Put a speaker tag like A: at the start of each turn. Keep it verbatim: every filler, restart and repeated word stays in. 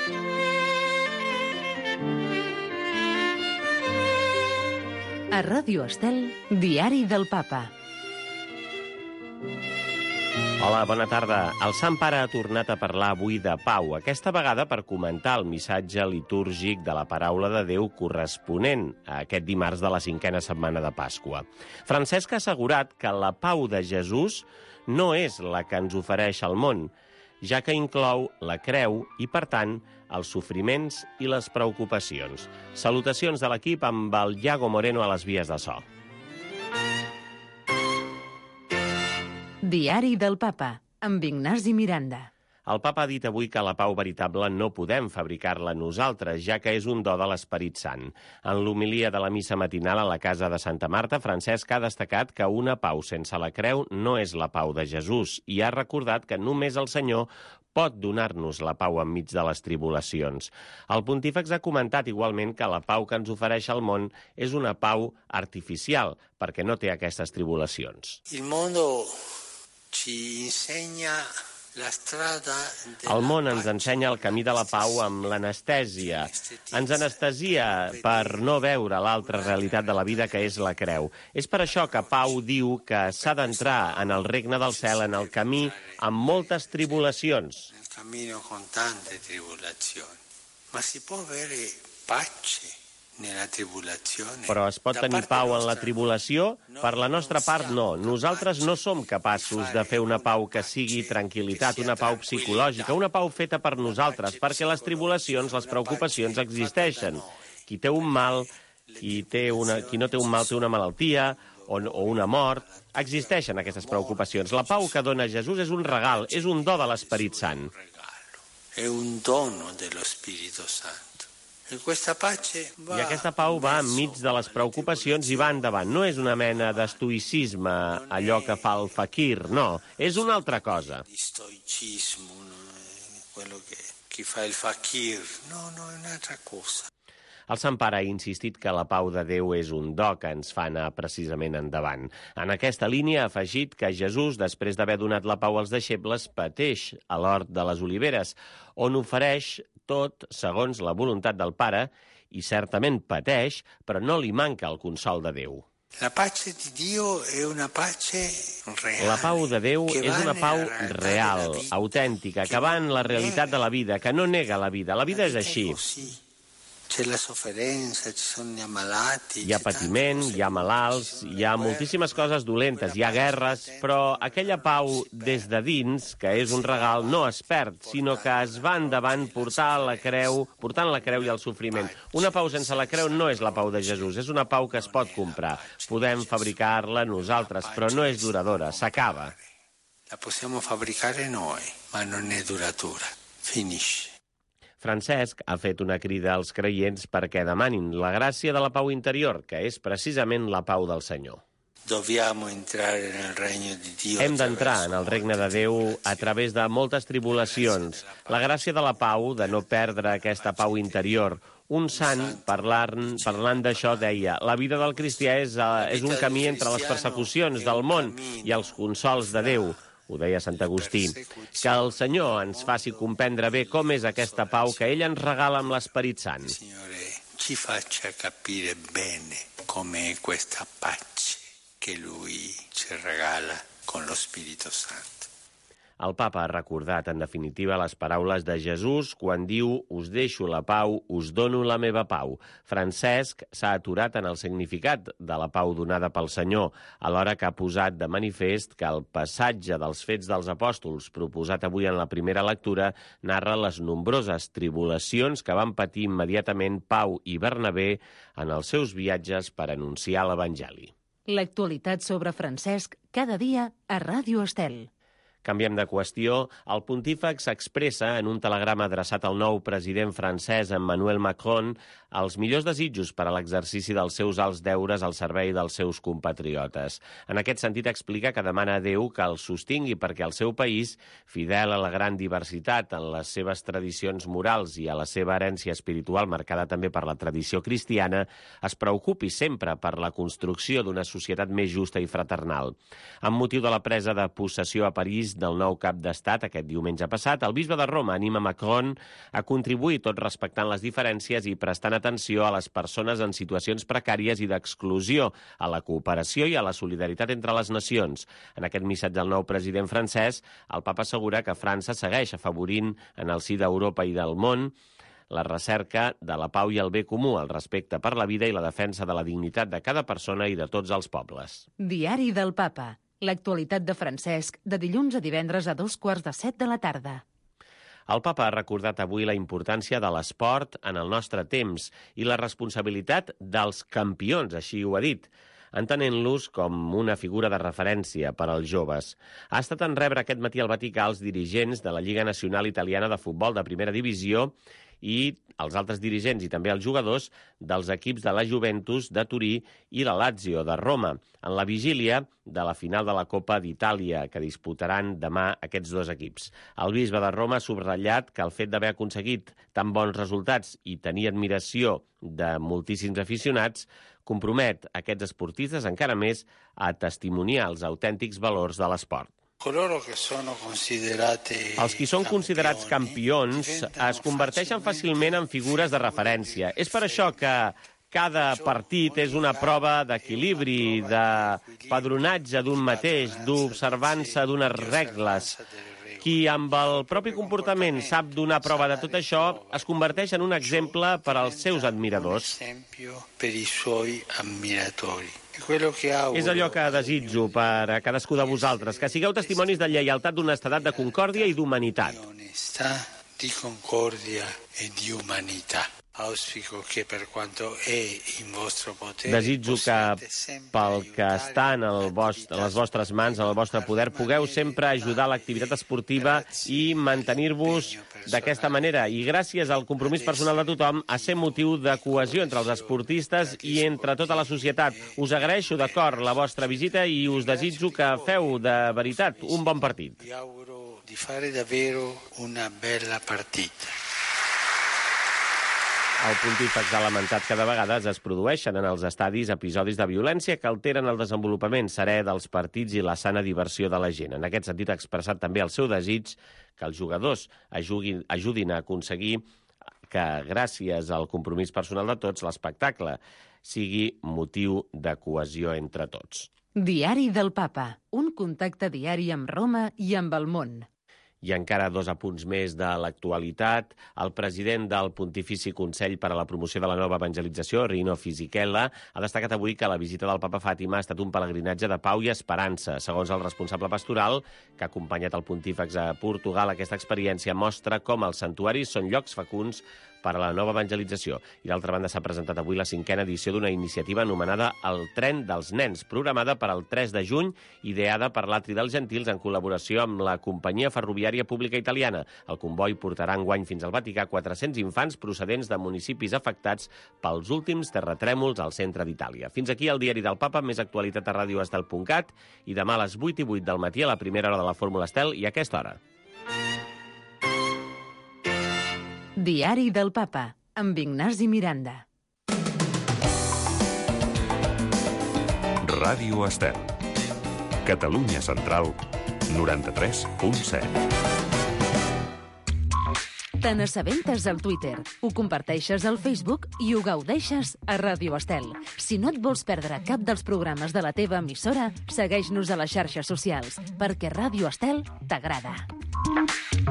A: A Ràdio Estel, Diari del Papa.
B: Hola, bona tarda. El Sant Pare ha tornat a parlar avui de pau, aquesta vegada per comentar el missatge litúrgic de la paraula de Déu corresponent a aquest dimarts de la cinquena setmana de Pasqua. Francesc ha assegurat que la pau de Jesús no és la que ens ofereix el món, ja que inclou la creu i, per tant, els sofriments i les preocupacions. Salutacions de l'equip amb el Iago Moreno a les vies de so.
A: Diari del Papa, amb Ignasi Miranda.
B: El Papa ha dit avui que la pau veritable no podem fabricar-la nosaltres, ja que és un do de l'Esperit Sant. En l'homilia de la missa matinal a la casa de Santa Marta, Francesc ha destacat que una pau sense la creu no és la pau de Jesús i ha recordat que només el Senyor pot donar-nos la pau enmig de les tribulacions. El pontífex ha comentat igualment que la pau que ens ofereix el món és una pau artificial, perquè no té aquestes tribulacions.
C: Il mondo ci insegna la strada della
B: El món ens ensenya el camí de la pau amb l'anestèsia. Ens anestesia per no veure l'altra realitat de la vida, que és la creu. És per això que Pau diu que s'ha d'entrar en el regne del cel, en el camí amb moltes tribulacions.
C: nel cammino con tante tribolazioni. Ma si può avere pace nella tribolazione?
B: Però es pot
C: Da
B: tenir
C: parte
B: pau en
C: nostra
B: la tribulació? Per la nostra part, no. Nosaltres no som capaços de fer una pau que sigui tranquil·litat, una pau psicològica, una pau feta per nosaltres, perquè les tribulacions, les preocupacions existeixen. Qui té un mal, qui, té una, qui no té un mal té una malaltia o, o una mort, existeixen aquestes preocupacions. La pau que dona Jesús és un regal, és un do de l'Esperit Sant.
C: È un dono dello Spirito Santo. E questa pace va
B: I aquesta pau va enmig de les preocupacions i va endavant. No és una mena d'estoïcisme, allò que fa el faquir, no. És una altra cosa.
C: di stoicismo, no? Quello che chi fa il fakir. No, no, è un'altra cosa.
B: El Sant Pare ha insistit que la pau de Déu és un do que ens fa anar precisament endavant. En aquesta línia ha afegit que Jesús, després d'haver donat la pau als deixebles, pateix a l'Hort de les Oliveres, on ofereix tot segons la voluntat del Pare, i certament pateix, però no li manca el consol de Déu.
C: La pace di Dio è una pace reale.
B: La pau de Déu
C: che
B: és
C: va
B: una pau
C: nella realtà
B: real,
C: della vita,
B: autèntica, que va en la realitat de la vida, que no nega la vida. La vida és així.
C: Così. C'è la sofferenza, ci sono gli ammalati.
B: Hi ha patiment, hi ha malalts, hi ha moltíssimes coses dolentes, hi ha guerres, però aquella pau des de dins, que és un regal, no es perd, sinó que es va endavant portar la creu, portant la creu i el sofriment. Una pau sense la creu no és la pau de Jesús, és una pau que es pot comprar. Podem fabricar-la nosaltres, però no és duradora, s'acaba.
C: La possiamo fabbricare noi, ma non è duratura. Finisce.
B: Francesc ha fet una crida als creients perquè demanin la gràcia de la pau interior, que és precisament la pau del Senyor.
C: Dobbiamo entrare nel regno di Dio.
B: Hem d'entrar en el regne de Déu a través de moltes tribulacions. La gràcia de la pau, de no perdre aquesta pau interior. Un sant, parlant, parlant d'això, deia: la vida del cristià és, uh, és un camí entre les persecucions del món i els consols de Déu. Ho deia Sant Agustí. Que el Senyor ens faci comprendre bé com és aquesta pau que ell ens regala amb l'Esperit Sant.
C: Signore, ci faccia capire bene com'è questa pace che Lui ci regala con lo Spirito Santo.
B: El Papa ha recordat, en definitiva, les paraules de Jesús quan diu: us deixo la pau, us dono la meva pau. Francesc s'ha aturat en el significat de la pau donada pel Senyor, alhora que ha posat de manifest que el passatge dels Fets dels Apòstols, proposat avui en la primera lectura, narra les nombroses tribulacions que van patir immediatament Pau i Bernabé en els seus viatges per anunciar l'Evangeli.
A: L'actualitat sobre Francesc, cada dia a Ràdio Estel.
B: Canviem de qüestió. El pontífex expressa en un telegrama adreçat al nou president francès, Emmanuel Macron, els millors desitjos per a l'exercici dels seus alts deures al servei dels seus compatriotes. En aquest sentit explica que demana a Déu que el sostingui perquè el seu país, fidel a la gran diversitat en les seves tradicions morals i a la seva herència espiritual marcada també per la tradició cristiana, es preocupi sempre per la construcció d'una societat més justa i fraternal. Amb motiu de la presa de possessió a París l'anunci del nou cap d'estat aquest diumenge passat, el bisbe de Roma anima Macron a contribuir, tot respectant les diferències i prestant atenció a les persones en situacions precàries i d'exclusió, a la cooperació i a la solidaritat entre les nacions. En aquest missatge del nou president francès, el papa assegura que França segueix afavorint en el si d'Europa i del món la recerca de la pau i el bé comú, el respecte per la vida i la defensa de la dignitat de cada persona i de tots els pobles.
A: Diari del Papa. L'actualitat de Francesc, de dilluns a divendres a dos quarts de set de la tarda.
B: El papa ha recordat avui la importància de l'esport en el nostre temps i la responsabilitat dels campions, així ho ha dit, entenent-los com una figura de referència per als joves. Ha estat en rebre aquest matí al Vaticà els dirigents de la Lliga Nacional Italiana de Futbol de Primera Divisió i els altres dirigents i també els jugadors dels equips de la Juventus de Turí i la Lazio de Roma, en la vigília de la final de la Copa d'Itàlia, que disputaran demà aquests dos equips. El bisbe de Roma ha subratllat que el fet d'haver aconseguit tan bons resultats i tenir admiració de moltíssims aficionats compromet aquests esportistes encara més a testimoniar els autèntics valors de l'esport. Els qui són considerats campions es converteixen fàcilment en figures de referència. És per això que cada partit és una prova d'equilibri, de padronatge d'un mateix, d'observança d'unes regles. Qui amb el propi comportament sap donar prova de tot això es converteix en un exemple per als seus admiradors. És allò que desitjo per a cadascú de vosaltres, que sigueu testimonis de lleialtat, d'honestedat, de concòrdia i d'humanitat.
C: Di concordia e di umanità. Auspico che per quanto è in vostro potere...
B: Desitjo que pel que està en, el vost, en les vostres mans, en el vostre poder, pugueu sempre ajudar l'activitat esportiva i mantenir-vos d'aquesta manera. I gràcies al compromís personal de tothom a ser motiu de cohesió entre els esportistes i entre tota la societat. Us agraeixo de cor la vostra visita i us desitjo que feu de veritat un bon partit.
C: Vi auguro di fare davvero una bella partita.
B: El pontífex ha lamentat que de vegades es produeixen en els estadis episodis de violència que alteren el desenvolupament serè dels partits i la sana diversió de la gent. En aquest sentit ha expressat també el seu desig que els jugadors ajudin, ajudin a aconseguir que, gràcies al compromís personal de tots, l'espectacle sigui motiu de cohesió entre tots.
A: Diari del Papa. Un contacte diari amb Roma i amb el món.
B: I encara dos apunts més de l'actualitat. El president del Pontifici Consell per a la Promoció de la Nova Evangelització, Rino Fisichella, ha destacat avui que la visita del papa Fàtima ha estat un pelegrinatge de pau i esperança. Segons el responsable pastoral, que ha acompanyat el pontífex a Portugal, aquesta experiència mostra com els santuaris són llocs fecunds per a la nova evangelització. I d'altra banda s'ha presentat avui la cinquena edició d'una iniciativa anomenada El Tren dels Nens, programada per al tres de juny, ideada per l'Atri dels Gentils en col·laboració amb la Companyia Ferroviària Pública Italiana. El comboi portarà enguany fins al Vaticà quatre-cents infants procedents de municipis afectats pels últims terratrèmols al centre d'Itàlia. Fins aquí el Diari del Papa, més actualitat a radio estel punt cat i demà a les vuit i vuit del matí a la primera hora de la Fórmula Estel i a aquesta hora.
A: Diari del Papa, amb Ignasi Miranda.
D: Ràdio Estel. Catalunya Central, noranta-tres punt set.
A: Te n'assabentes al Twitter, ho comparteixes al Facebook i ho gaudeixes a Ràdio Estel. Si no et vols perdre cap dels programes de la teva emissora, segueix-nos a les xarxes socials, perquè Ràdio Estel t'agrada.